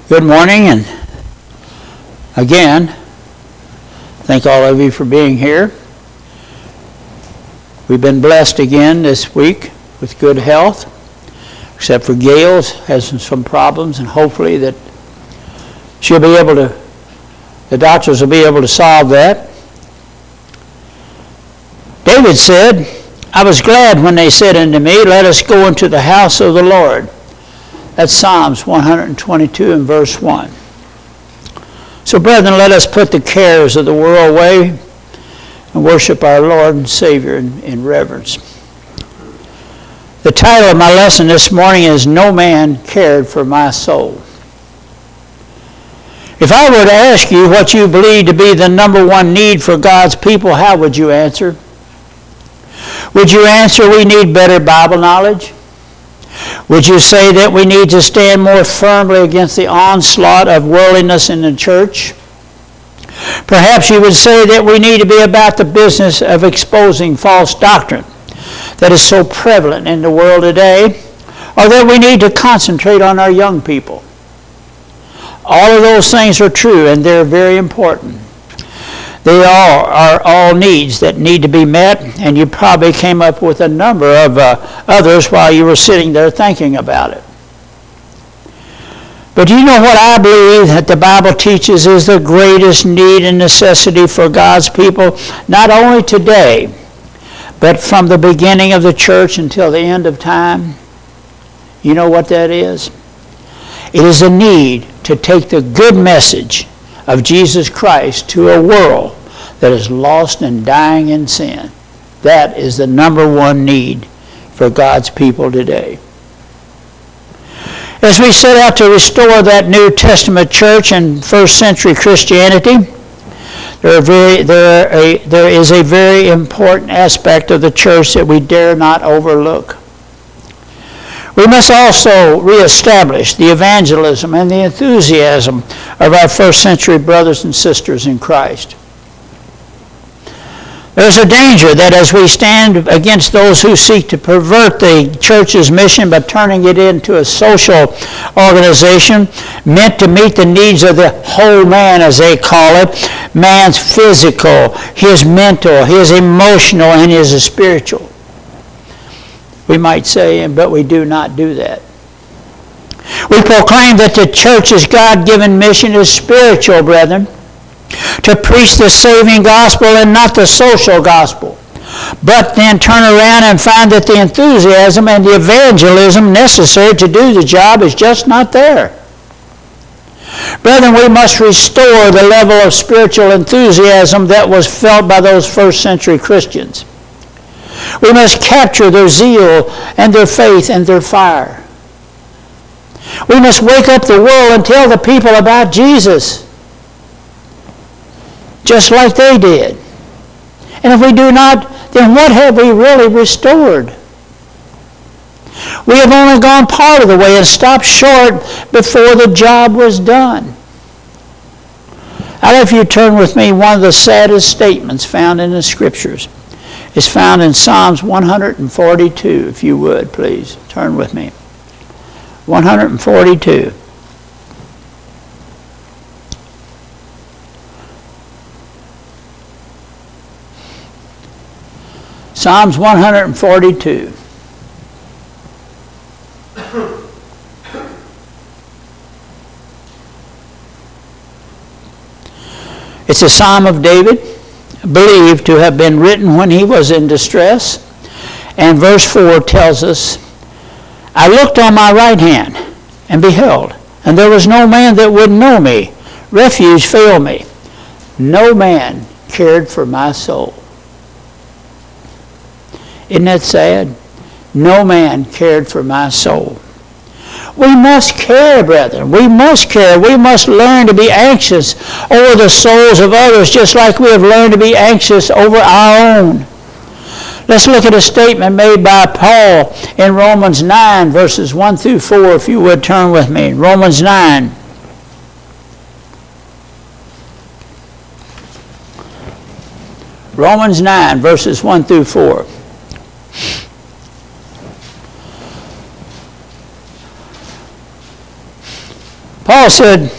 Good morning, and again, thank all of you for being here. We've been blessed again this week with good health, except for Gail has some problems, and hopefully that she'll be able to, the doctors will be able to solve that. David said, I was glad when they said unto me, let us go into the house of the Lord. That's Psalms 122 and verse 1. So brethren, let us put the cares of the world away and worship our Lord and Savior in reverence. The title of my lesson this morning is No Man Cared for My Soul. If I were to ask you what you believe to be the number one need for God's people, how would you answer? Would you answer we need better Bible knowledge? Would you say that we need to stand more firmly against the onslaught of worldliness in the church? Perhaps you would say that we need to be about the business of exposing false doctrine that is so prevalent in the world today, or that we need to concentrate on our young people. All of those things are true, and they're very important. They are all needs that need to be met, and you probably came up with a number of others while you were sitting there thinking about it. But do you know what I believe that the Bible teaches is the greatest need and necessity for God's people, not only today, but from the beginning of the church until the end of time? You know what that is? It is a need to take the good message of Jesus Christ to a world that is lost and dying in sin. That is the number one need for God's people today. As we set out to restore that New Testament church and first century Christianity, there is a very important aspect of the church that we dare not overlook. We must also reestablish the evangelism and the enthusiasm of our first century brothers and sisters in Christ. There's a danger that as we stand against those who seek to pervert the church's mission by turning it into a social organization meant to meet the needs of the whole man, as they call it, man's physical, his mental, his emotional, and his spiritual. We might say, but we do not do that. We proclaim that the church's God-given mission is spiritual, brethren, to preach the saving gospel and not the social gospel. But then turn around and find that the enthusiasm and the evangelism necessary to do the job is just not there. Brethren, we must restore the level of spiritual enthusiasm that was felt by those first century Christians. We must capture their zeal and their faith and their fire. We must wake up the world and tell the people about Jesus, just like they did. And if we do not, then what have we really restored? We have only gone part of the way and stopped short before the job was done. I'd have you turn with me one of the saddest statements found in the Scriptures. It's found in Psalms 142, if you would, please. Turn with me. 142. Psalms 142. It's a psalm of David, believed to have been written when he was in distress. And verse 4 tells us, I looked on my right hand and beheld, and there was no man that would know me. Refuge failed me. No man cared for my soul. Isn't that sad? No man cared for my soul. We must care, brethren. We must care. We must learn to be anxious over the souls of others, just like we have learned to be anxious over our own. Let's look at a statement made by Paul in Romans 9, verses 1 through 4, if you would turn with me. Romans 9. Romans 9, verses 1 through 4. Paul said,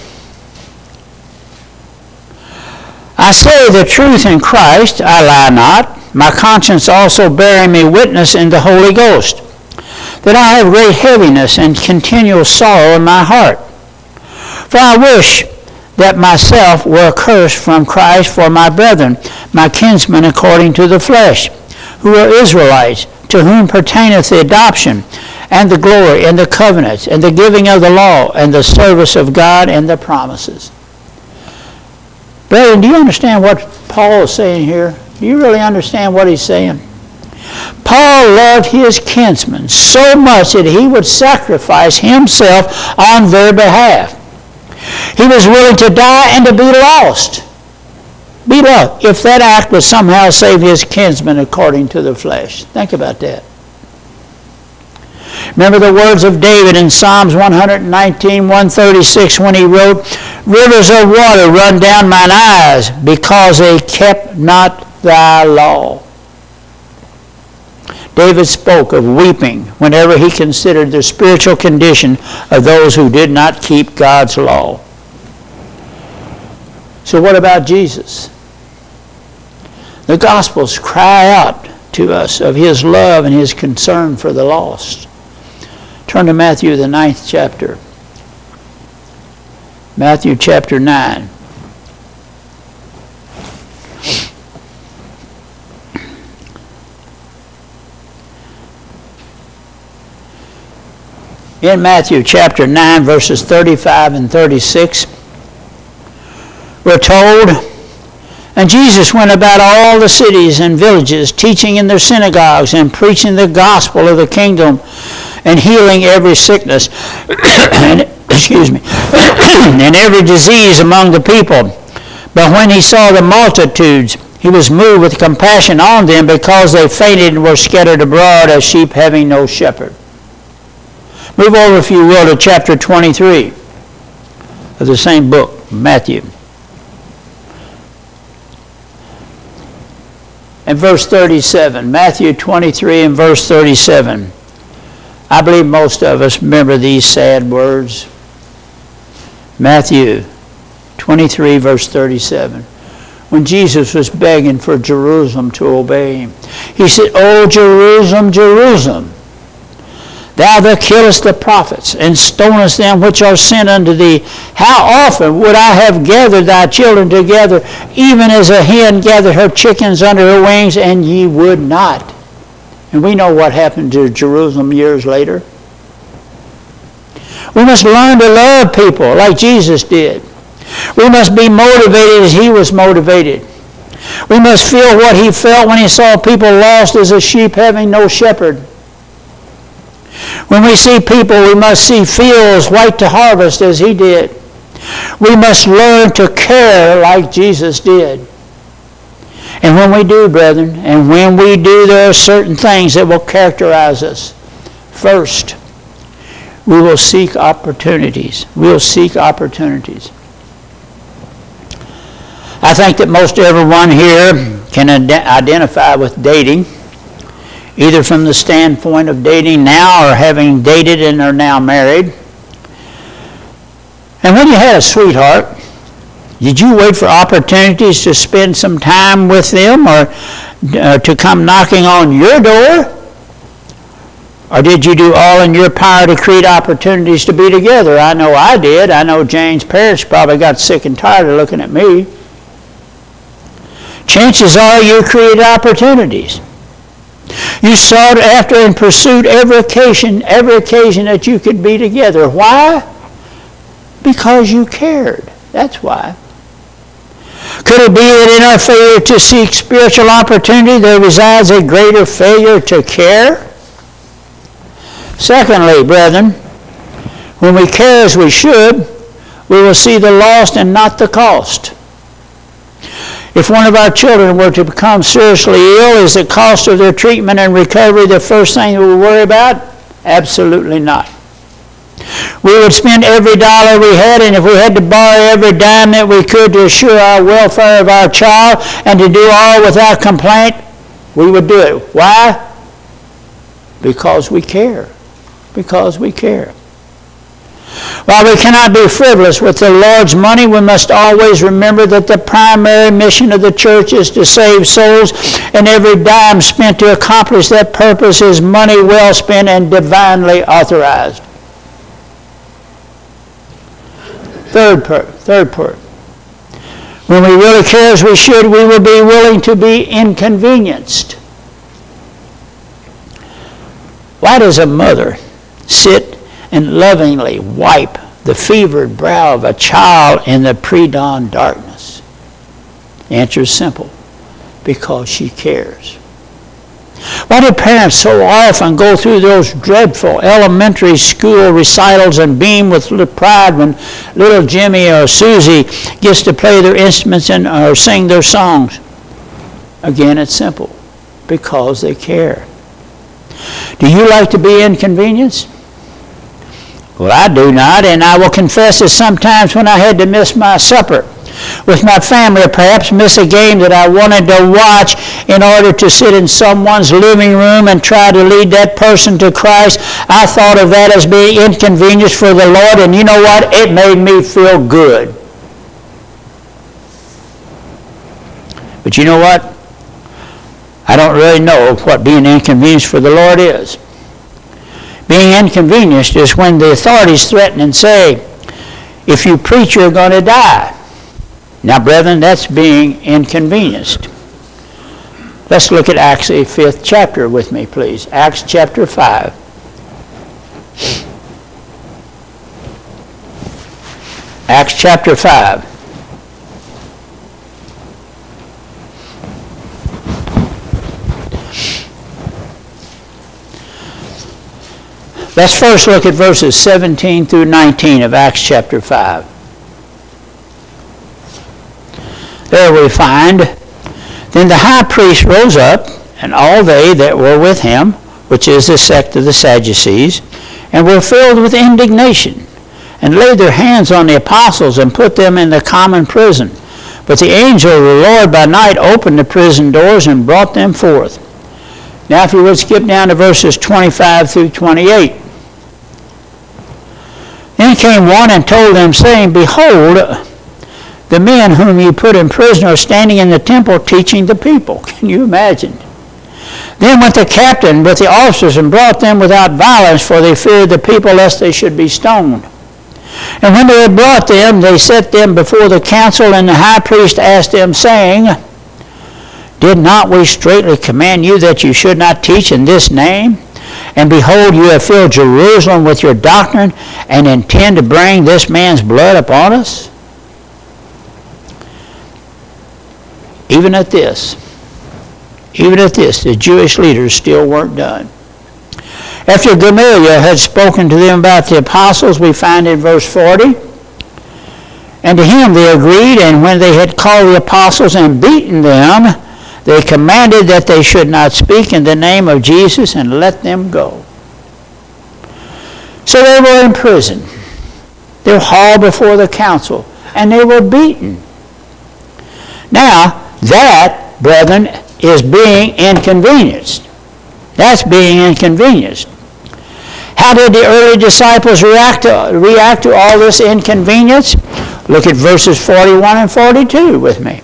I say the truth in Christ, I lie not, my conscience also bearing me witness in the Holy Ghost, that I have great heaviness and continual sorrow in my heart. For I wish that myself were accursed from Christ for my brethren, my kinsmen according to the flesh, who are Israelites, to whom pertaineth the adoption, and the glory, and the covenants, and the giving of the law, and the service of God, and the promises. Brethren, do you understand what Paul is saying here? Do you really understand what he's saying? Paul loved his kinsmen so much that he would sacrifice himself on their behalf. He was willing to die and to be lost. Be lost. If that act would somehow save his kinsmen according to the flesh. Think about that. Remember the words of David in Psalms 119, 136 when he wrote, Rivers of water run down mine eyes because they kept not thy law. David spoke of weeping whenever he considered the spiritual condition of those who did not keep God's law. So what about Jesus? The Gospels cry out to us of his love and his concern for the lost. Turn to Matthew, the 9th chapter. Matthew chapter 9. In Matthew chapter 9, verses 35 and 36, we're told, And Jesus went about all the cities and villages, teaching in their synagogues and preaching the gospel of the kingdom and healing every sickness and every disease among the people. But when he saw the multitudes, he was moved with compassion on them because they fainted and were scattered abroad as sheep having no shepherd. Move over, if you will, to chapter 23 of the same book, Matthew. And verse 37, Matthew 23 and verse 37. I believe most of us remember these sad words. Matthew 23, verse 37. When Jesus was begging for Jerusalem to obey him, he said, O Jerusalem, Jerusalem, thou that killest the prophets, and stonest them which are sent unto thee, how often would I have gathered thy children together, even as a hen gathered her chickens under her wings, and ye would not. And we know what happened to Jerusalem years later. We must learn to love people like Jesus did. We must be motivated as he was motivated. We must feel what he felt when he saw people lost as a sheep having no shepherd. When we see people, we must see fields white to harvest as he did. We must learn to care like Jesus did. And when we do, brethren, and when we do, there are certain things that will characterize us. First, we will seek opportunities. We'll seek opportunities. I think that most everyone here can identify with dating, either from the standpoint of dating now or having dated and are now married. And when you had a sweetheart, did you wait for opportunities to spend some time with them or to come knocking on your door? Or did you do all in your power to create opportunities to be together? I know I did. I know Jane's parents probably got sick and tired of looking at me. Chances are you created opportunities. You sought after and pursued every occasion that you could be together. Why? Because you cared. That's why. Could it be that in our failure to seek spiritual opportunity there resides a greater failure to care? Secondly, brethren, when we care as we should, we will see the lost and not the cost. If one of our children were to become seriously ill, is the cost of their treatment and recovery the first thing we worry about? Absolutely not. We would spend every dollar we had, and if we had to borrow every dime that we could to assure our welfare of our child and to do all without complaint, we would do it. Why? Because we care. Because we care. While we cannot be frivolous with the Lord's money, we must always remember that the primary mission of the church is to save souls, and every dime spent to accomplish that purpose is money well spent and divinely authorized. Third part. When we really care as we should, we will be willing to be inconvenienced. Why does a mother sit and lovingly wipe the fevered brow of a child in the pre-dawn darkness? The answer is simple: because she cares. Why do parents so often go through those dreadful elementary school recitals and beam with pride when little Jimmy or Susie gets to play their instruments or sing their songs? Again, it's simple: because they care. Do you like to be inconvenienced? Well, I do not, and I will confess that sometimes when I had to miss my supper with my family, or perhaps miss a game that I wanted to watch in order to sit in someone's living room and try to lead that person to Christ, I thought of that as being inconvenience for the Lord, and you know what? It made me feel good. But you know what? I don't really know what being inconvenienced for the Lord is. Being inconvenienced is when the authorities threaten and say, if you preach, you're going to die. Now, brethren, that's being inconvenienced. Let's look at Acts, the 5th chapter with me, please. Acts chapter 5. Acts chapter 5. Let's first look at verses 17 through 19 of Acts chapter 5. There we find, then the high priest rose up, and all they that were with him, which is the sect of the Sadducees, and were filled with indignation, and laid their hands on the apostles, and put them in the common prison. But the angel of the Lord by night opened the prison doors, and brought them forth. Now if you would skip down to verses 25 through 28. Then came one and told them, saying, Behold, the men whom you put in prison are standing in the temple teaching the people. Can you imagine? Then went the captain with the officers and brought them without violence, for they feared the people lest they should be stoned. And when they had brought them, they set them before the council, and the high priest asked them, saying, Did not we straitly command you that you should not teach in this name? And behold, you have filled Jerusalem with your doctrine, and intend to bring this man's blood upon us? Even at this, the Jewish leaders still weren't done. After Gamaliel had spoken to them about the apostles, we find in verse 40, And to him they agreed, and when they had called the apostles and beaten them, they commanded that they should not speak in the name of Jesus, and let them go. So they were in prison. They were hauled before the council, and they were beaten. Now, that, brethren, is being inconvenienced. That's being inconvenienced. How did the early disciples react to all this inconvenience? Look at verses 41 and 42 with me.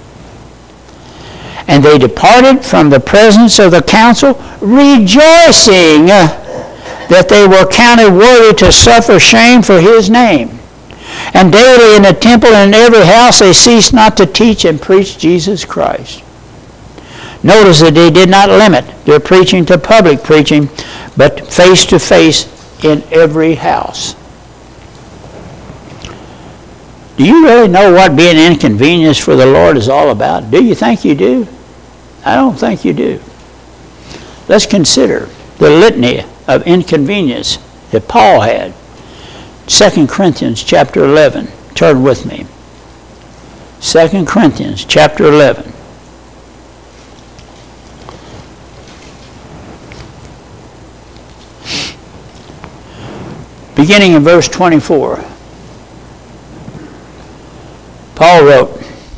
And they departed from the presence of the council, rejoicing that they were counted worthy to suffer shame for his name. And daily in the temple and in every house they ceased not to teach and preach Jesus Christ. Notice that they did not limit their preaching to public preaching, but face to face in every house. Do you really know what being inconvenienced for the Lord is all about? Do you think you do? I don't think you do. Let's consider the litany of inconvenience that Paul had. 2 Corinthians chapter 11. Turn with me. 2 Corinthians chapter 11. Beginning in verse 24. Paul wrote,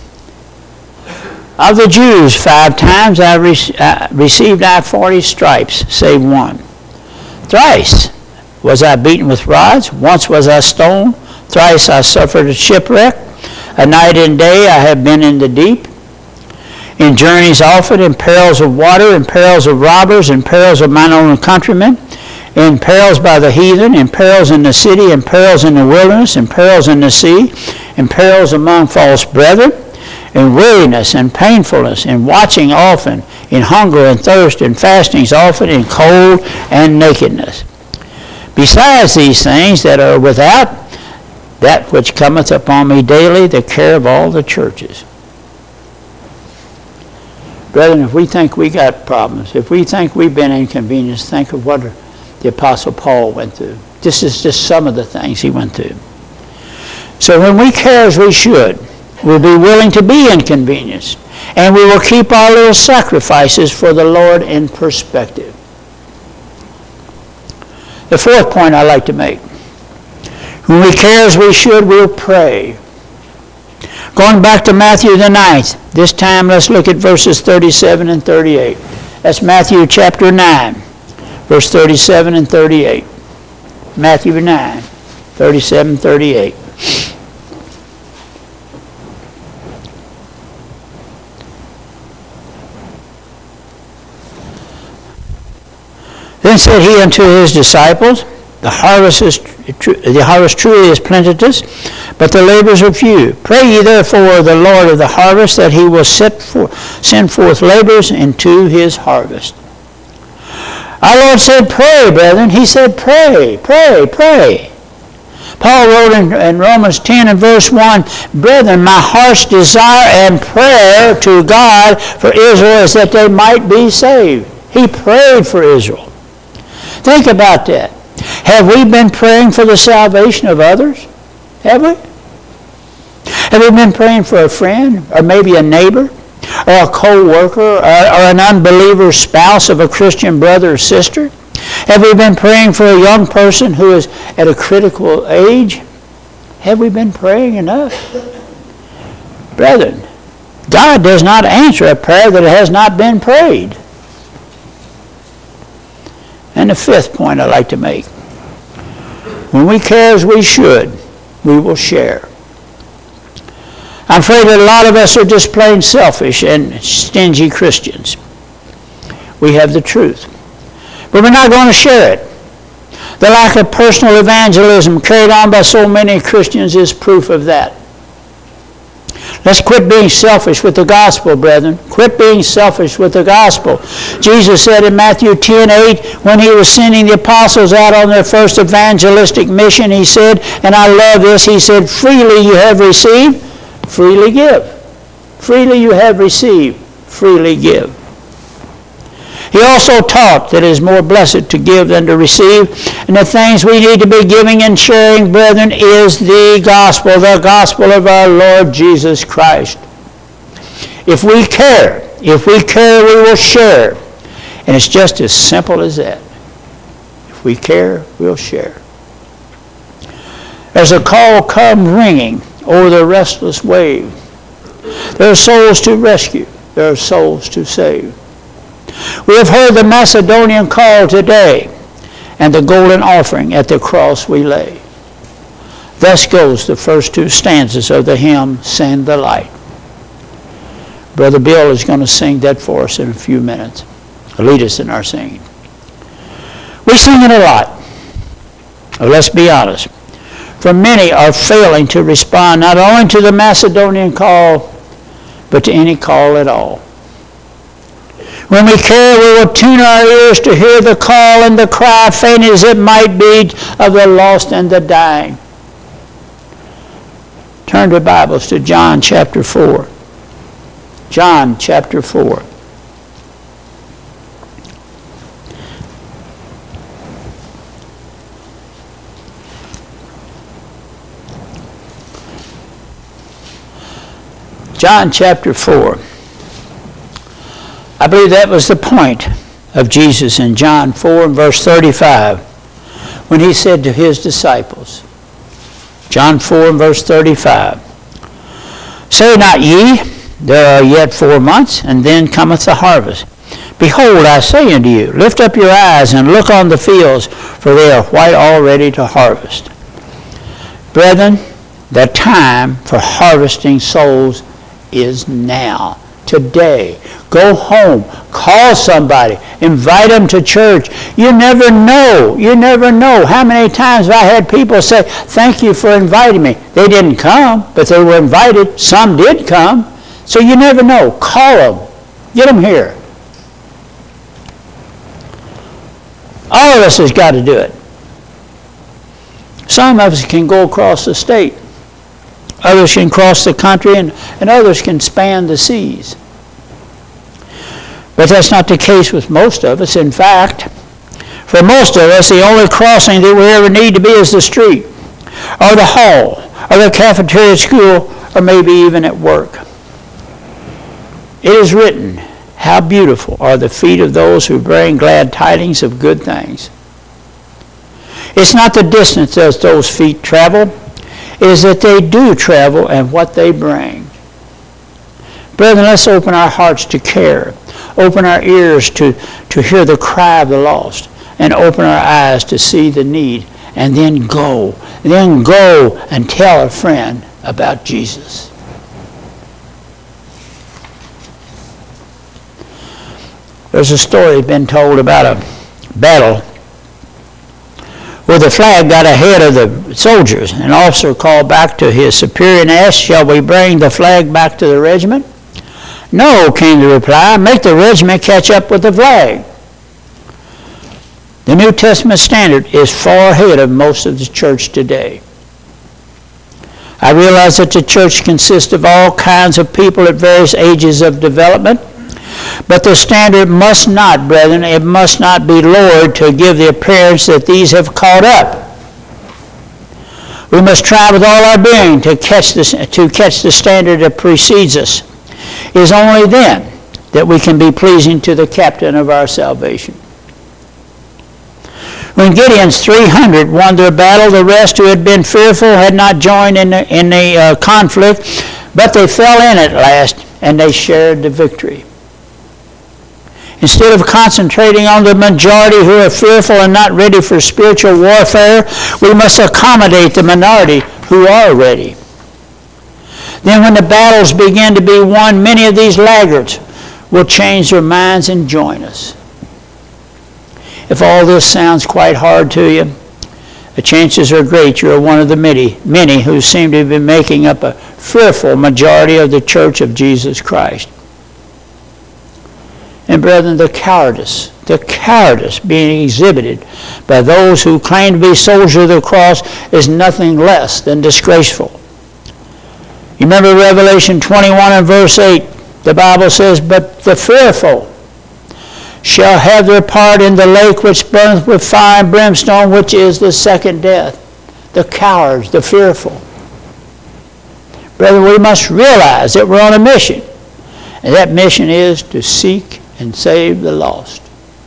Of the Jews 5 times received I 40 stripes, save one. Thrice was I beaten with rods. Once was I stoned. Thrice I suffered a shipwreck. A night and day I have been in the deep. In journeys often, in perils of water, in perils of robbers, in perils of mine own countrymen, in perils by the heathen, in perils in the city, in perils in the wilderness, in perils in the sea, in perils among false brethren, in weariness and painfulness, in watching often, in hunger and thirst, in fastings often, in cold and nakedness. Besides these things that are without, that which cometh upon me daily, the care of all the churches. Brethren, if we think we got problems, if we think we've been inconvenienced, think of what the Apostle Paul went through. This is just some of the things he went through. So when we care as we should, we'll be willing to be inconvenienced, and we will keep our little sacrifices for the Lord in perspective. The fourth point I'd like to make. When we care as we should, we'll pray. Going back to Matthew the 9th, this time let's look at verses 37 and 38. That's Matthew chapter 9, verse 37 and 38. Matthew 9, 37, 38. Then said he unto his disciples, The harvest truly is plenteous, but the laborers are few. Pray ye therefore the Lord of the harvest that he will send forth laborers into his harvest. Our Lord said, pray, brethren. He said, pray, pray, pray. Paul wrote in Romans 10 and verse 1, Brethren, my heart's desire and prayer to God for Israel is that they might be saved. He prayed for Israel. Think about that. Have we been praying for the salvation of others? Have we? Have we been praying for a friend, or maybe a neighbor, or a co-worker, or an unbeliever spouse of a Christian brother or sister? Have we been praying for a young person who is at a critical age? Have we been praying enough? Brethren, God does not answer a prayer that has not been prayed. And the fifth point I'd like to make. When we care as we should, we will share. I'm afraid that a lot of us are just plain selfish and stingy Christians. We have the truth. But we're not going to share it. The lack of personal evangelism carried on by so many Christians is proof of that. Let's quit being selfish with the gospel, brethren. Quit being selfish with the gospel. Jesus said in Matthew 10:8, when he was sending the apostles out on their first evangelistic mission, he said, and I love this, he said, freely you have received, freely give. Freely you have received, freely give. He also taught that it is more blessed to give than to receive. And the things we need to be giving and sharing, brethren, is the gospel of our Lord Jesus Christ. If we care, we will share. And it's just as simple as that. If we care, we'll share. As a call come ringing over the restless wave, there are souls to rescue. There are souls to save. We have heard the Macedonian call today, and the golden offering at the cross we lay. Thus goes the first two stanzas of the hymn, Send the Light. Brother Bill is going to sing that for us in a few minutes. Lead us in our singing. We sing it a lot. Let's be honest. For many are failing to respond not only to the Macedonian call, but to any call at all. When we care, we will tune our ears to hear the call and the cry, faint as it might be, of the lost and the dying. Turn your Bibles to John chapter 4. John chapter 4. John chapter 4. I believe that was the point of Jesus in John 4 and verse 35 when he said to his disciples, John 4 and verse 35, Say not ye, there are yet 4 months, and then cometh the harvest. Behold, I say unto you, lift up your eyes and look on the fields, for they are white already to harvest. Brethren, the time for harvesting souls is now, today. Go home, call somebody, invite them to church. You never know how many times have I had people say, thank you for inviting me. They didn't come, but they were invited. Some did come. So you never know. Call them. Get them here. All of us has got to do it. Some of us can go across the state. Others can cross the country, and others can span the seas. But that's not the case with most of us. In fact, for most of us, the only crossing that we ever need to be is the street, or the hall, or the cafeteria at school, or maybe even at work. It is written, how beautiful are the feet of those who bring glad tidings of good things. It's not the distance that those feet travel. It is that they do travel and what they bring. Brethren, let's open our hearts to care. Open our ears to hear the cry of the lost. And open our eyes to see the need. And then go. Then go and tell a friend about Jesus. There's a story been told about a battle where the flag got ahead of the soldiers. An officer called back to his superior and asked, shall we bring the flag back to the regiment? No, came the reply. Make the regiment catch up with the flag. The New Testament standard is far ahead of most of the church today. I realize that the church consists of all kinds of people at various ages of development. But the standard must not, brethren, it must not be lowered to give the appearance that these have caught up. We must try with all our being to catch the standard that precedes us. It is only then that we can be pleasing to the captain of our salvation. When Gideon's 300 won their battle, the rest who had been fearful had not joined in the conflict, but they fell in at last and they shared the victory. Instead of concentrating on the majority who are fearful and not ready for spiritual warfare, we must accommodate the minority who are ready. Then when the battles begin to be won, many of these laggards will change their minds and join us. If all this sounds quite hard to you, the chances are great you're one of the many who seem to be making up a fearful majority of the church of Jesus Christ. And brethren, the cowardice being exhibited by those who claim to be soldiers of the cross is nothing less than disgraceful. You remember Revelation 21 and verse 8, the Bible says, but the fearful shall have their part in the lake which burns with fire and brimstone, which is the second death. The cowards, the fearful. Brethren, we must realize that we're on a mission. And that mission is to seek and save the lost.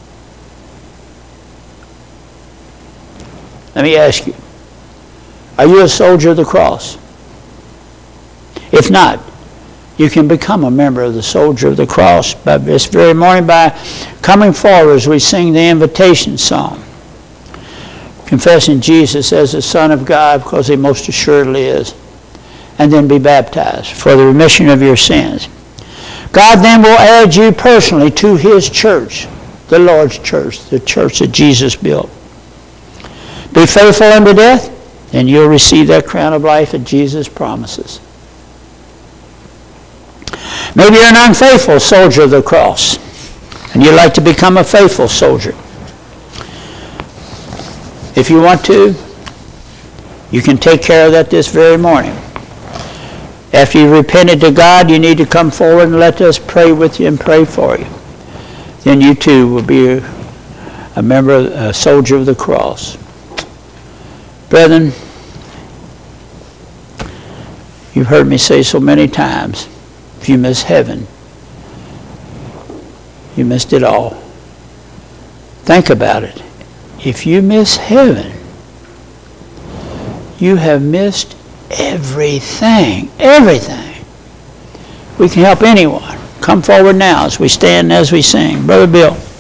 Let me ask you, are you a soldier of the cross? If not, you can become a member of the soldier of the cross by this very morning by coming forward as we sing the invitation song, confessing Jesus as the Son of God, because he most assuredly is, and then be baptized for the remission of your sins. God then will add you personally to his church, the Lord's church, the church that Jesus built. Be faithful unto death, and you'll receive that crown of life that Jesus promises. Maybe you're an unfaithful soldier of the cross, and you'd like to become a faithful soldier. If you want to, you can take care of that this very morning. After you've repented to God, you need to come forward and let us pray with you and pray for you. Then you too will be a member, a soldier of the cross. Brethren, you've heard me say so many times, if you miss heaven, you missed it all. Think about it. If you miss heaven, you have missed everything. Everything. We can help anyone come forward now as we stand and as we sing. Brother Bill.